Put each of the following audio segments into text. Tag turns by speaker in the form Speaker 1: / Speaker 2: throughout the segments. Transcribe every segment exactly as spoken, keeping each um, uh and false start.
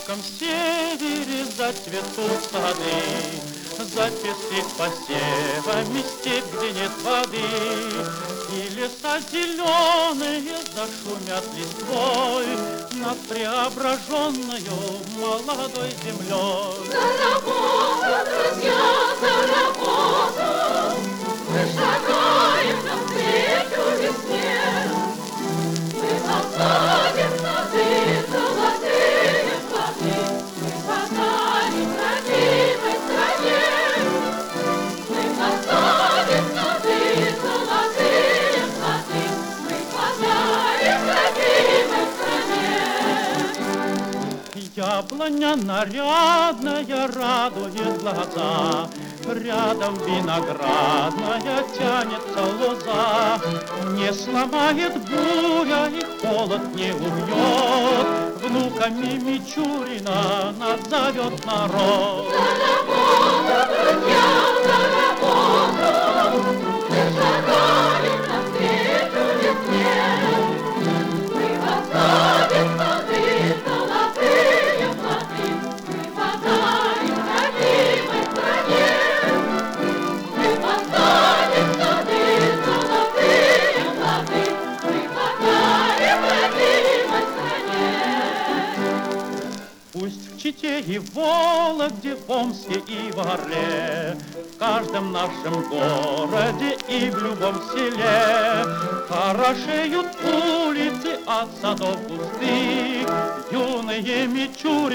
Speaker 1: далеком севере зацветут сады, запеслись посевами степь, где нет воды, и леса зеленые зашумят листвой над преображенною молодой землей.
Speaker 2: За работу, друзья, за работу! Мы шагаем навстречу весне. Мы посадим сады золотые плоды, мы посадим в родимой стране. Мы посадим сады золотые плоды, мы посадим в родимой стране.
Speaker 1: Яблоня нарядная радует глаза, рядом виноградная тянется лоза. Не сломает буря и холод не убьет, внуками Мичурина назовет народ.
Speaker 2: За работу, друзья, за работу! Мы шагаем навстречу весне. Мы посадим сады золотые плоды, мы подарим родимой стране. Мы посадим сады золотые плоды, мы подарим родимой стране.
Speaker 1: Пусть в Чите и в Вологде, в Омске и в Орле, в каждом нашем городе и в любом селе хорошеют улицы от садов густых. Юные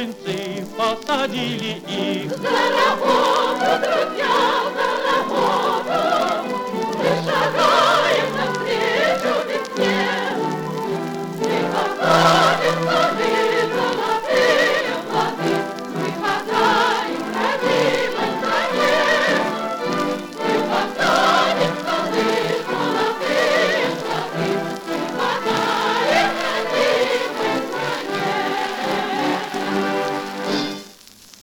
Speaker 1: мичуринцы посадили их.
Speaker 2: За работу, друзья, за работу!